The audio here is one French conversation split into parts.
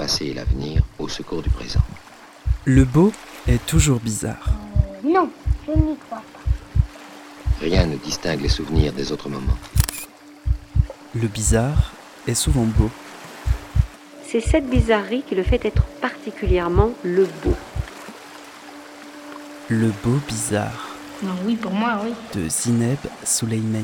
passé et l'avenir au secours du présent. Le beau est toujours bizarre. Non, je n'y crois pas. Rien ne distingue les souvenirs des autres moments. Le bizarre est souvent beau. C'est cette bizarrerie qui le fait être particulièrement le beau. Le beau bizarre. Non, oui, pour moi, oui. De Zineb Souleimani.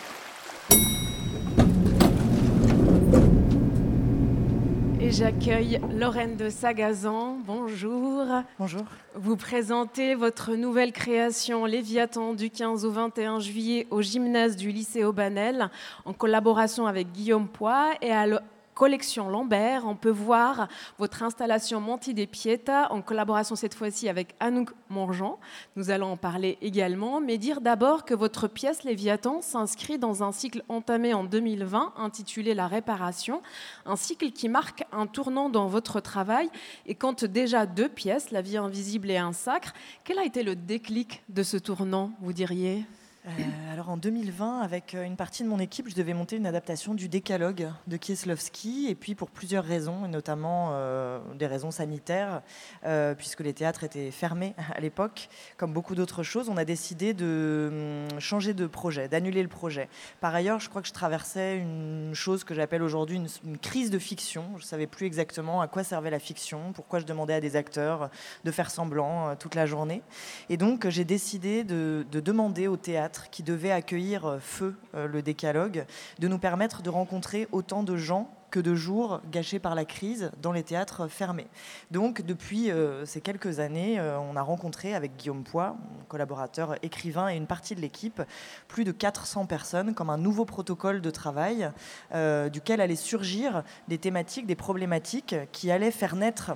Et j'accueille Lorraine de Sagazan. Bonjour. Bonjour. Vous présentez votre nouvelle création Léviathan du 15 au 21 juillet au gymnase du lycée Aubanel en collaboration avec Guillaume Poix et à Collection Lambert. On peut voir votre installation Monti des Pietà en collaboration cette fois-ci avec Anouk Mongeant. Nous allons en parler également, mais dire d'abord que votre pièce Léviathan s'inscrit dans un cycle entamé en 2020 intitulé La Réparation, un cycle qui marque un tournant dans votre travail et compte déjà 2 pièces, La Vie invisible et Un sacre. Quel a été le déclic de ce tournant, vous diriez ? Alors en 2020, avec une partie de mon équipe, je devais monter une adaptation du Décalogue de Kieslowski, et puis pour plusieurs raisons, et notamment des raisons sanitaires, puisque les théâtres étaient fermés à l'époque, comme beaucoup d'autres choses, on a décidé de changer de projet, d'annuler le projet. Par ailleurs, je crois que je traversais une chose que j'appelle aujourd'hui une crise de fiction. Je ne savais plus exactement à quoi servait la fiction, pourquoi je demandais à des acteurs de faire semblant toute la journée. Et donc j'ai décidé de demander au théâtre qui devait accueillir Feu, le Décalogue, de nous permettre de rencontrer autant de gens que de jours gâchés par la crise dans les théâtres fermés. Donc, depuis ces quelques années, on a rencontré avec Guillaume Poix, mon collaborateur écrivain et une partie de l'équipe, plus de 400 personnes comme un nouveau protocole de travail duquel allaient surgir des thématiques, des problématiques qui allaient faire naître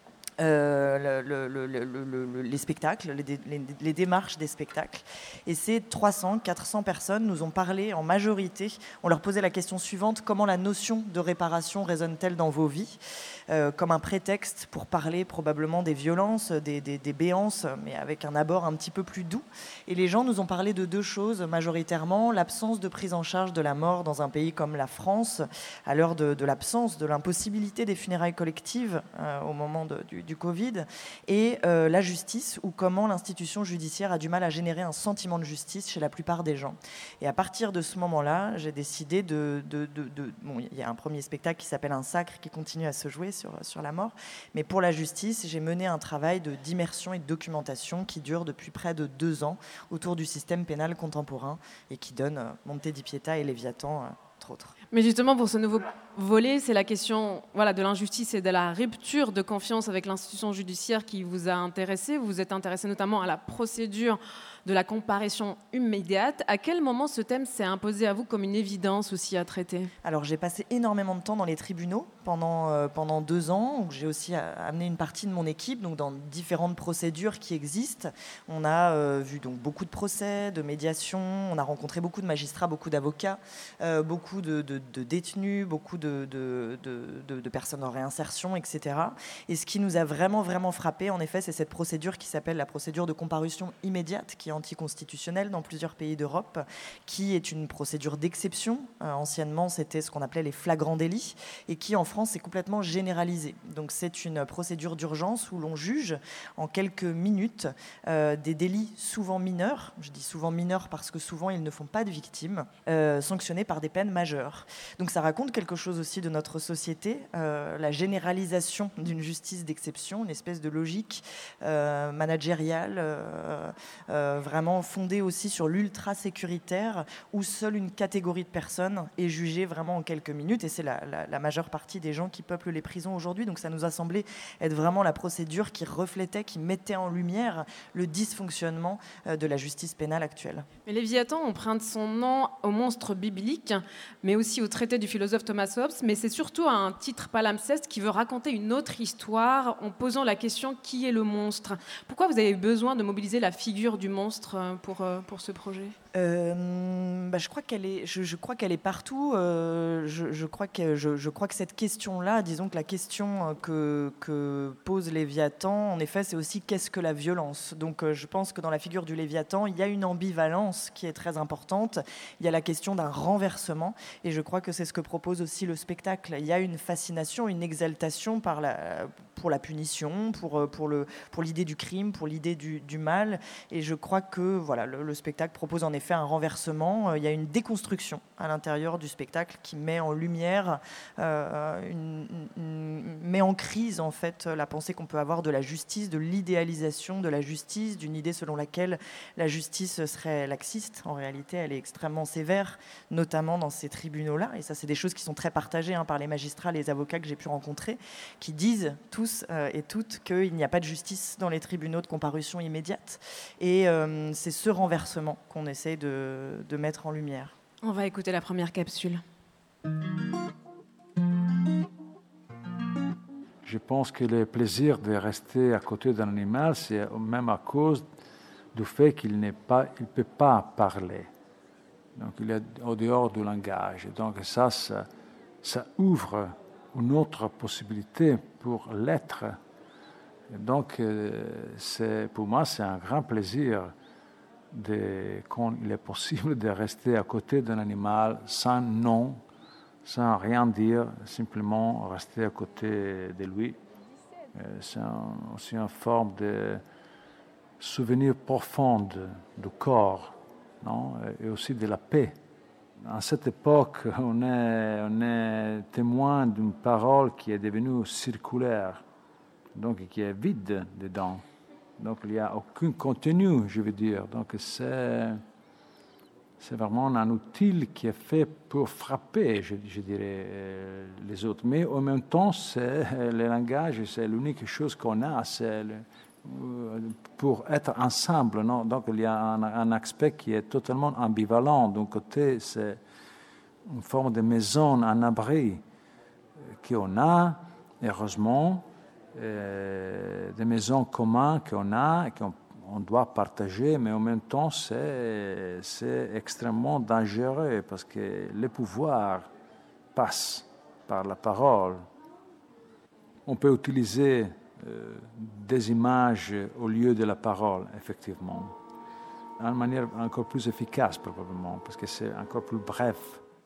les spectacles, les démarches des spectacles. Et ces 300, 400 personnes nous ont parlé en majorité. On leur posait la question suivante: comment la notion de réparation résonne-t-elle dans vos vies ? Comme un prétexte pour parler probablement des violences, des béances, mais avec un abord un petit peu plus doux. Et les gens nous ont parlé de 2 choses majoritairement: l'absence de prise en charge de la mort dans un pays comme la France, à l'heure de l'absence, de l'impossibilité des funérailles collectives au moment du Covid, et la justice, ou comment l'institution judiciaire a du mal à générer un sentiment de justice chez la plupart des gens. Et à partir de ce moment-là, j'ai décidé bon, il y a un premier spectacle qui s'appelle Un sacre qui continue à se jouer sur la mort, mais pour la justice, j'ai mené un travail d'immersion et de documentation qui dure depuis près de 2 ans autour du système pénal contemporain et qui donne Monte di Pietà et Léviathan, entre autres. Mais justement, pour ce nouveau volet, c'est la question de l'injustice et de la rupture de confiance avec l'institution judiciaire qui vous a intéressé. Vous vous êtes intéressé notamment à la procédure de la comparution immédiate. À quel moment ce thème s'est imposé à vous comme une évidence aussi à traiter ? Alors, j'ai passé énormément de temps dans les tribunaux pendant 2 ans, où j'ai aussi amené une partie de mon équipe donc dans différentes procédures qui existent. On a vu donc beaucoup de procès, de médiations, on a rencontré beaucoup de magistrats, beaucoup d'avocats, beaucoup de détenus, beaucoup de personnes en réinsertion, etc. Et ce qui nous a vraiment, vraiment frappé, en effet, c'est cette procédure qui s'appelle la procédure de comparution immédiate, qui est anticonstitutionnelle dans plusieurs pays d'Europe, qui est une procédure d'exception. Anciennement, c'était ce qu'on appelait les flagrants délits, et qui, en France, est complètement généralisée. Donc, c'est une procédure d'urgence où l'on juge en quelques minutes des délits souvent mineurs. Je dis souvent mineurs parce que souvent, ils ne font pas de victimes, sanctionnés par des peines majeures. Donc, ça raconte quelque chose aussi de notre société, la généralisation d'une justice d'exception, une espèce de logique managériale, vraiment fondée aussi sur l'ultra-sécuritaire, où seule une catégorie de personnes est jugée vraiment en quelques minutes, et c'est la majeure partie des gens qui peuplent les prisons aujourd'hui. Donc ça nous a semblé être vraiment la procédure qui reflétait, qui mettait en lumière le dysfonctionnement de la justice pénale actuelle. Mais Léviathan emprunte son nom au monstre biblique, mais aussi au traité du philosophe Thomas Hobbes, mais c'est surtout un titre palimpseste qui veut raconter une autre histoire en posant la question: qui est le monstre ? Pourquoi vous avez besoin de mobiliser la figure du monstre monstre pour ce projet ? Je crois qu'elle est partout. Je crois que cette question-là, disons que la question que pose Léviathan, en effet, c'est aussi qu'est-ce que la violence. Donc je pense que dans la figure du Léviathan, il y a une ambivalence qui est très importante. Il y a la question d'un renversement, et je crois que c'est ce que propose aussi le spectacle. Il y a une fascination, une exaltation pour la punition, pour l'idée du crime, pour l'idée du mal. Et je crois que voilà, le spectacle propose en effet un renversement. Il y a une déconstruction à l'intérieur du spectacle qui met en lumière, met en crise en fait la pensée qu'on peut avoir de la justice, de l'idéalisation de la justice, d'une idée selon laquelle la justice serait laxiste. En réalité, elle est extrêmement sévère, notamment dans ces tribunaux-là. Et ça, c'est des choses qui sont très partagées par les magistrats, les avocats que j'ai pu rencontrer, qui disent tous et toutes qu'il n'y a pas de justice dans les tribunaux de comparution immédiate. Et c'est ce renversement qu'on essaie de mettre en lumière. On va écouter la première capsule. Je pense que le plaisir de rester à côté d'un animal, c'est même à cause du fait qu'il ne peut pas parler. Donc il est au dehors du langage. Donc ça ouvre une autre possibilité pour l'être. Et donc pour moi, c'est un grand plaisir quand il est possible de rester à côté d'un animal sans nom, sans rien dire, simplement rester à côté de lui. C'est aussi une forme de souvenir profond du corps, non? Et aussi de la paix. À cette époque, on est témoin d'une parole qui est devenue circulaire, donc qui est vide dedans. Donc il n'y a aucun contenu, je veux dire. Donc c'est vraiment un outil qui est fait pour frapper, je dirais, les autres. Mais en même temps, le langage, c'est l'unique chose qu'on a, pour être ensemble. Non? Donc il y a un aspect qui est totalement ambivalent. D'un côté, c'est une forme de maison, un abri qu'on a, heureusement, des maisons communes qu'on a, qu'on doit partager, mais en même temps, c'est extrêmement dangereux parce que le pouvoir passe par la parole. On peut utiliser des images au lieu de la parole, effectivement, d'une manière encore plus efficace, probablement, parce que c'est encore plus bref.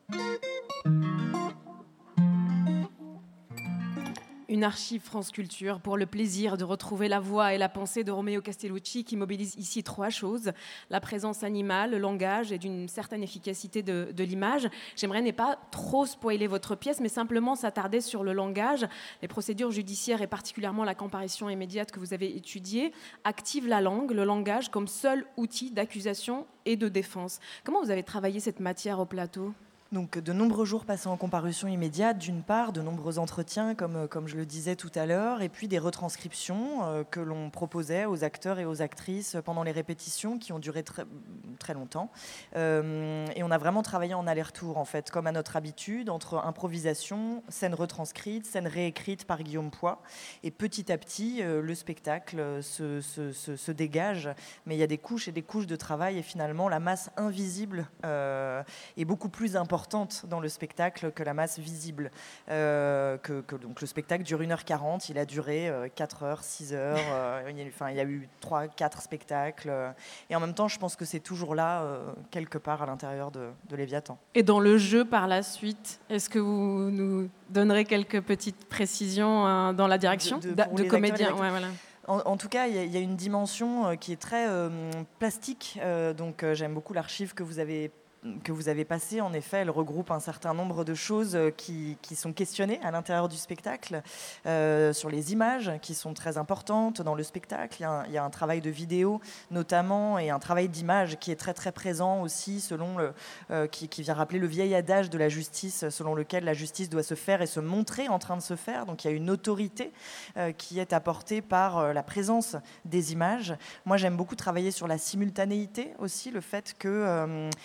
Une archive France Culture pour le plaisir de retrouver la voix et la pensée de Romeo Castellucci qui mobilise ici 3 choses, la présence animale, le langage et d'une certaine efficacité de l'image. J'aimerais ne pas trop spoiler votre pièce, mais simplement s'attarder sur le langage. Les procédures judiciaires et particulièrement la comparution immédiate que vous avez étudiée activent la langue, le langage comme seul outil d'accusation et de défense. Comment vous avez travaillé cette matière au plateau ? Donc de nombreux jours passés en comparution immédiate, d'une part, de nombreux entretiens, comme je le disais tout à l'heure, et puis des retranscriptions que l'on proposait aux acteurs et aux actrices pendant les répétitions qui ont duré très, très longtemps. Et on a vraiment travaillé en aller-retour, en fait, comme à notre habitude, entre improvisation, scène retranscrite, scène réécrite par Guillaume Poix. Et petit à petit, le spectacle se dégage, mais il y a des couches et des couches de travail, et finalement, la masse invisible est beaucoup plus importante dans le spectacle que la masse visible. Donc le spectacle dure 1h40, il a duré 4h, 6h, il y a eu 3-4 spectacles. Et en même temps, je pense que c'est toujours là, quelque part à l'intérieur de Léviathan. Et dans le jeu par la suite, est-ce que vous nous donnerez quelques petites précisions dans la direction de comédiens? Ouais, voilà. En tout cas, il y a une dimension qui est très plastique. Donc j'aime beaucoup l'archive que vous avez passée. En effet, elle regroupe un certain nombre de choses qui sont questionnées à l'intérieur du spectacle, sur les images qui sont très importantes dans le spectacle. Il y a un travail de vidéo notamment et un travail d'image qui est très très présent aussi, qui vient rappeler le vieil adage de la justice selon lequel la justice doit se faire et se montrer en train de se faire. Donc il y a une autorité qui est apportée par la présence des images. Moi, j'aime beaucoup travailler sur la simultanéité aussi, le fait qu'il y a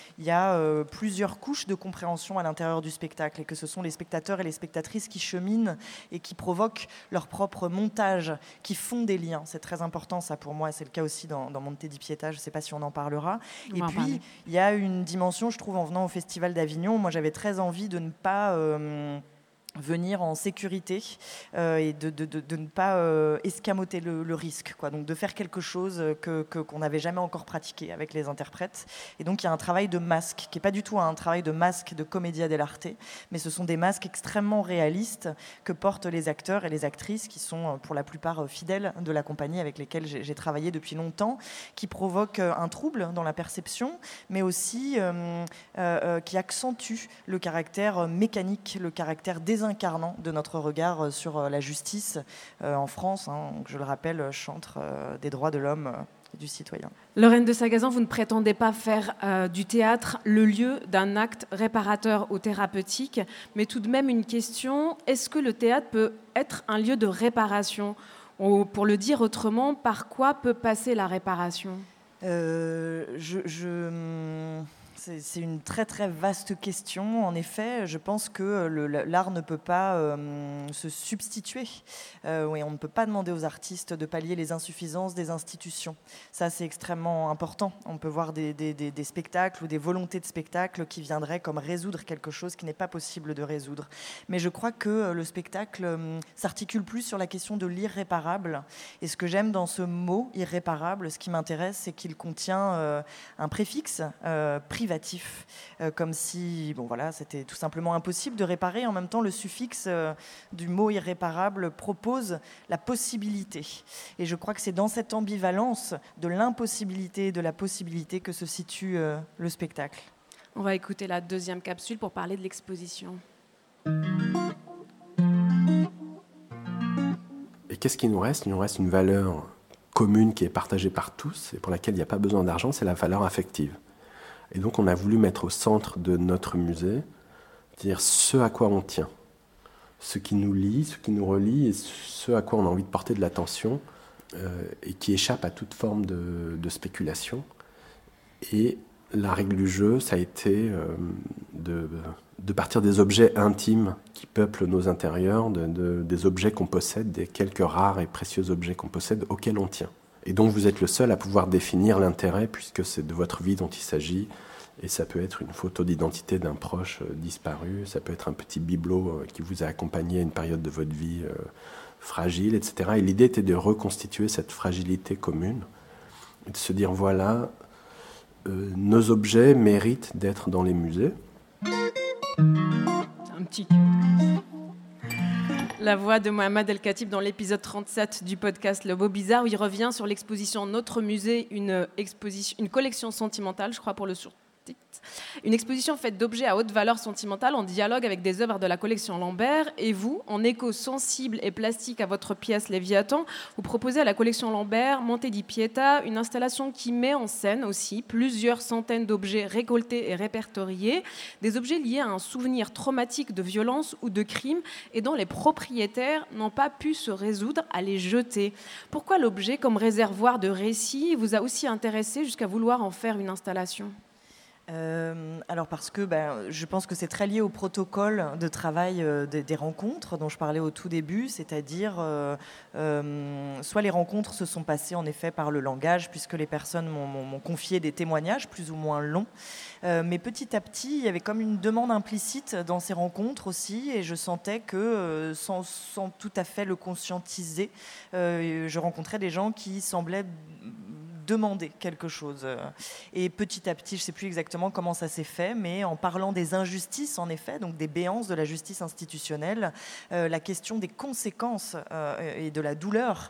a plusieurs couches de compréhension à l'intérieur du spectacle et que ce sont les spectateurs et les spectatrices qui cheminent et qui provoquent leur propre montage, qui font des liens. C'est très important, ça, pour moi. C'est le cas aussi dans Monte di Pietà. Je ne sais pas si on en parlera. Et puis, il y a une dimension, je trouve, en venant au Festival d'Avignon. Moi, j'avais très envie de ne pas... venir en sécurité et de ne pas escamoter le risque, quoi. Donc de faire quelque chose qu'on n'avait jamais encore pratiqué avec les interprètes. Et donc il y a un travail de masque qui n'est pas du tout un travail de masque de commedia dell'arte, mais ce sont des masques extrêmement réalistes que portent les acteurs et les actrices qui sont pour la plupart fidèles de la compagnie avec lesquels j'ai travaillé depuis longtemps, qui provoquent un trouble dans la perception, mais aussi qui accentuent le caractère mécanique, le caractère désincarnant de notre regard sur la justice en France, je le rappelle, chantre des droits de l'homme et du citoyen. Lorraine de Sagazan, vous ne prétendez pas faire du théâtre le lieu d'un acte réparateur ou thérapeutique, mais tout de même une question, est-ce que le théâtre peut être un lieu de réparation ? Ou pour le dire autrement, par quoi peut passer la réparation ? C'est une très très vaste question. En effet, je pense que l'art ne peut pas se substituer. Oui, on ne peut pas demander aux artistes de pallier les insuffisances des institutions. Ça, c'est extrêmement important. On peut voir des spectacles ou des volontés de spectacle qui viendraient comme résoudre quelque chose qui n'est pas possible de résoudre. Mais je crois que le spectacle s'articule plus sur la question de l'irréparable. Et ce que j'aime dans ce mot irréparable, ce qui m'intéresse, c'est qu'il contient un préfixe privatif. Comme si c'était tout simplement impossible de réparer. En même temps, le suffixe du mot irréparable propose la possibilité. Et je crois que c'est dans cette ambivalence de l'impossibilité et de la possibilité que se situe le spectacle. On va écouter la deuxième capsule pour parler de l'exposition. Et qu'est-ce qu'il nous reste ? Il nous reste une valeur commune qui est partagée par tous et pour laquelle il n'y a pas besoin d'argent, c'est la valeur affective. Et donc on a voulu mettre au centre de notre musée, dire ce à quoi on tient, ce qui nous lie, ce qui nous relie et ce à quoi on a envie de porter de l'attention et qui échappe à toute forme de spéculation. Et la règle du jeu, ça a été de partir des objets intimes qui peuplent nos intérieurs, des objets qu'on possède, des quelques rares et précieux objets qu'on possède auxquels on tient. Et donc vous êtes le seul à pouvoir définir l'intérêt puisque c'est de votre vie dont il s'agit. Et ça peut être une photo d'identité d'un proche disparu, ça peut être un petit bibelot qui vous a accompagné à une période de votre vie fragile, etc. Et l'idée était de reconstituer cette fragilité commune et de se dire voilà, nos objets méritent d'être dans les musées. Un petit... La voix de Mohamed El Khatib dans l'épisode 37 du podcast Le Beau Bizarre, où il revient sur l'exposition Notre Musée, une collection sentimentale, je crois pour le sous-titre. Une exposition faite d'objets à haute valeur sentimentale en dialogue avec des œuvres de la collection Lambert. Et vous, en écho sensible et plastique à votre pièce Léviathan, vous proposez à la collection Lambert, Monte di Pietà, une installation qui met en scène aussi plusieurs centaines d'objets récoltés et répertoriés, des objets liés à un souvenir traumatique de violence ou de crime et dont les propriétaires n'ont pas pu se résoudre à les jeter. Pourquoi l'objet, comme réservoir de récits, vous a aussi intéressé jusqu'à vouloir en faire une installation ? Alors parce que je pense que c'est très lié au protocole de travail des rencontres dont je parlais au tout début, c'est-à-dire soit les rencontres se sont passées en effet par le langage puisque les personnes m'ont confié des témoignages plus ou moins longs, mais petit à petit il y avait comme une demande implicite dans ces rencontres aussi et je sentais que sans tout à fait le conscientiser, je rencontrais des gens qui semblaient demander quelque chose. Et petit à petit, je ne sais plus exactement comment ça s'est fait, mais en parlant des injustices, en effet, donc des béances de la justice institutionnelle, la question des conséquences et de la douleur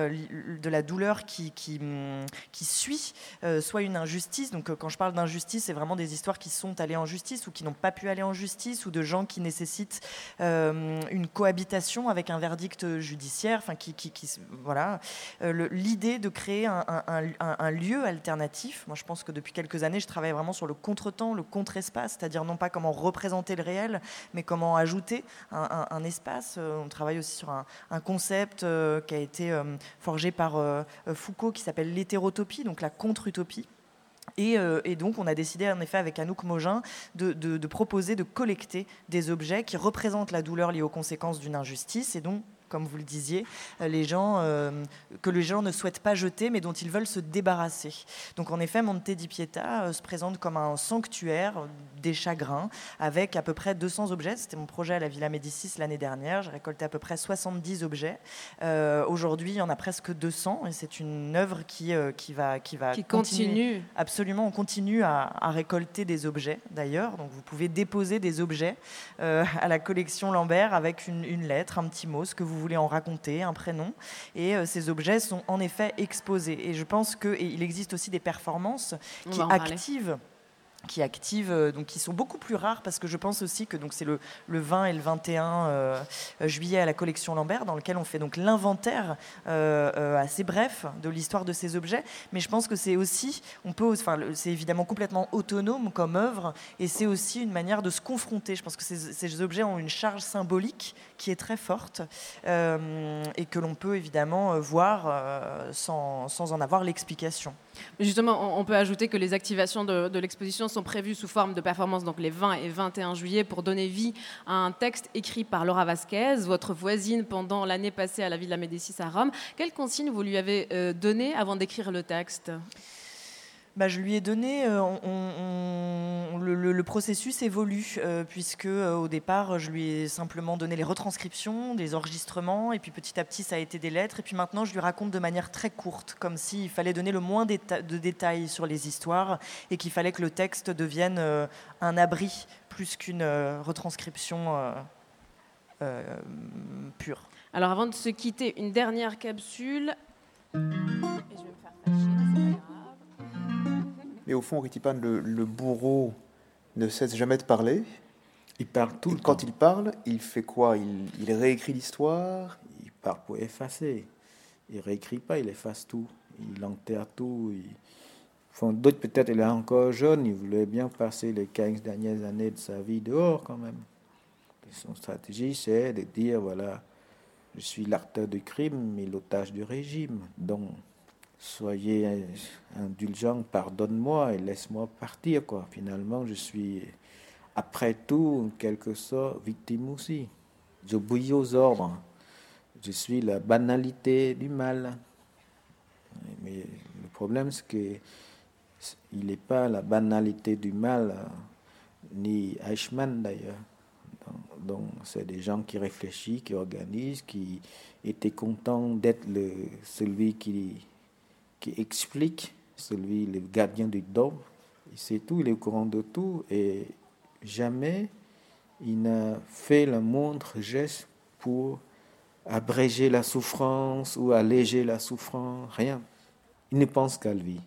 qui suit soit une injustice. Donc quand je parle d'injustice, c'est vraiment des histoires qui sont allées en justice ou qui n'ont pas pu aller en justice ou de gens qui nécessitent une cohabitation avec un verdict judiciaire. Enfin, voilà. L'idée de créer un lieu alternatif. Moi, je pense que depuis quelques années, je travaille vraiment sur le contre-temps, le contre-espace, c'est-à-dire non pas comment représenter le réel, mais comment ajouter un espace. On travaille aussi sur un concept qui a été forgé par Foucault, qui s'appelle l'hétérotopie, donc la contre-utopie. Et donc, on a décidé, en effet, avec Anouk Mogin, de proposer de collecter des objets qui représentent la douleur liée aux conséquences d'une injustice et donc, comme vous le disiez, que les gens ne souhaitent pas jeter, mais dont ils veulent se débarrasser. Donc, en effet, Monte di Pietà se présente comme un sanctuaire des chagrins, avec à peu près 200 objets. C'était mon projet à la Villa Médicis l'année dernière. J'ai récolté à peu près 70 objets. Aujourd'hui, il y en a presque 200, et c'est une œuvre qui continue. Absolument, on continue à récolter des objets, d'ailleurs. Donc, vous pouvez déposer des objets à la collection Lambert avec une lettre, un petit mot, ce que vous voulez en raconter, un prénom, et ces objets sont en effet exposés. Et je pense qu'il existe aussi des performances qui activent, donc qui sont beaucoup plus rares, parce que je pense aussi que donc c'est le 20 et le 21 juillet à la collection Lambert, dans lequel on fait donc l'inventaire assez bref de l'histoire de ces objets, mais je pense que c'est aussi, c'est évidemment complètement autonome comme œuvre, et c'est aussi une manière de se confronter. Je pense que ces objets ont une charge symbolique qui est très forte, et que l'on peut évidemment voir sans en avoir l'explication. Mais justement, on peut ajouter que les activations de l'exposition sont prévues sous forme de performances, donc les 20 et 21 juillet, pour donner vie à un texte écrit par Laura Vasquez, votre voisine pendant l'année passée à la Villa Médicis à Rome. Quelles consignes vous lui avez données avant d'écrire le texte ? Je lui ai donné, le processus évolue, puisque au départ, je lui ai simplement donné les retranscriptions, des enregistrements, et puis petit à petit, ça a été des lettres, et puis maintenant, je lui raconte de manière très courte, comme s'il fallait donner le moins de détails sur les histoires, et qu'il fallait que le texte devienne un abri, plus qu'une retranscription pure. Alors avant de se quitter, une dernière capsule, et je vais me faire fâcher, mais c'est pas grave. Mais au fond, Ritti Pan, le bourreau ne cesse jamais de parler. Il parle tout le temps. Quand il parle, il fait quoi ? Il réécrit l'histoire ? Il parle pour effacer. Il réécrit pas, il efface tout. Il enterre tout. D'autres, peut-être, il est encore jeune. Il voulait bien passer les 15 dernières années de sa vie dehors, quand même. Et son stratégie, c'est de dire, voilà, je suis l'acteur du crime, mais l'otage du régime. Donc, soyez indulgents, pardonne-moi et laisse-moi partir, quoi. Finalement, je suis, après tout, en quelque sorte, victime aussi. J'obéis aux ordres. Je suis la banalité du mal. Mais le problème, c'est qu'il n'est pas la banalité du mal, ni Eichmann d'ailleurs. Donc, c'est des gens qui réfléchissent, qui organisent, qui étaient contents d'être celui qui explique, le gardien du dôme. C'est tout, il est au courant de tout et jamais il n'a fait le moindre geste pour abréger la souffrance ou alléger la souffrance, rien. Il ne pense qu'à lui.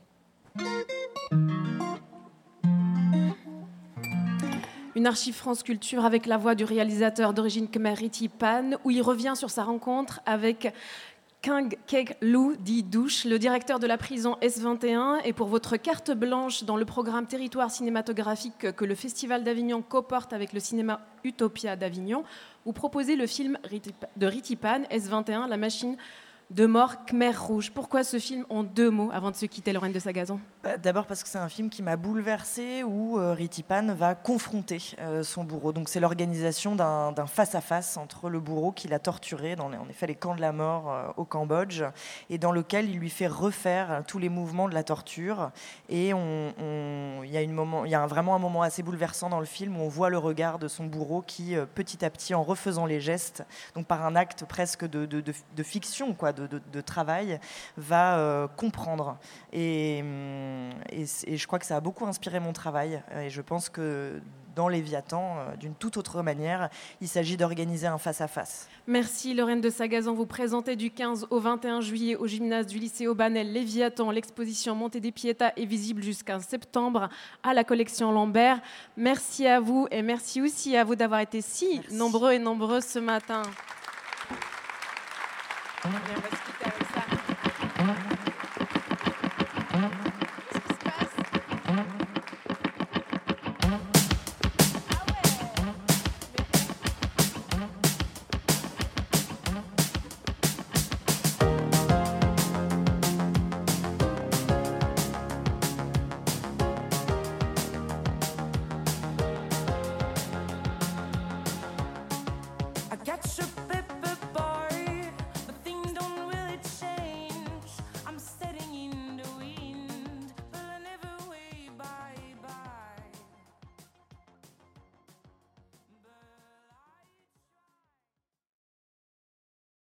Une archive France Culture avec la voix du réalisateur d'origine khmer Ritti Pan, où il revient sur sa rencontre avec Kang Kek Lou, dit Douche, le directeur de la prison S21, et pour votre carte blanche dans le programme Territoire cinématographique que le Festival d'Avignon coporte avec le cinéma Utopia d'Avignon, vous proposez le film de Ritti Pan, S21, La machine de mort Khmer Rouge. Pourquoi ce film en 2 mots avant de se quitter, Lorraine de Sagazon ? D'abord parce que c'est un film qui m'a bouleversée, où Ritti Pan va confronter son bourreau. Donc c'est l'organisation d'un face-à-face entre le bourreau qui l'a torturé dans en effet les camps de la mort au Cambodge, et dans lequel il lui fait refaire tous les mouvements de la torture. Et il y a vraiment un moment assez bouleversant dans le film où on voit le regard de son bourreau qui, petit à petit, en refaisant les gestes, donc par un acte presque de fiction, quoi, de travail, va comprendre. Et je crois que ça a beaucoup inspiré mon travail. Et je pense que dans Léviathan, d'une toute autre manière, il s'agit d'organiser un face-à-face. Merci Lorraine de Sagazon. Vous présentez du 15 au 21 juillet au gymnase du lycée Aubanel Léviathan. L'exposition Monte di Pietà est visible jusqu'en septembre à la collection Lambert. Merci à vous et merci aussi à vous d'avoir été si nombreux et nombreuses ce matin. Merci.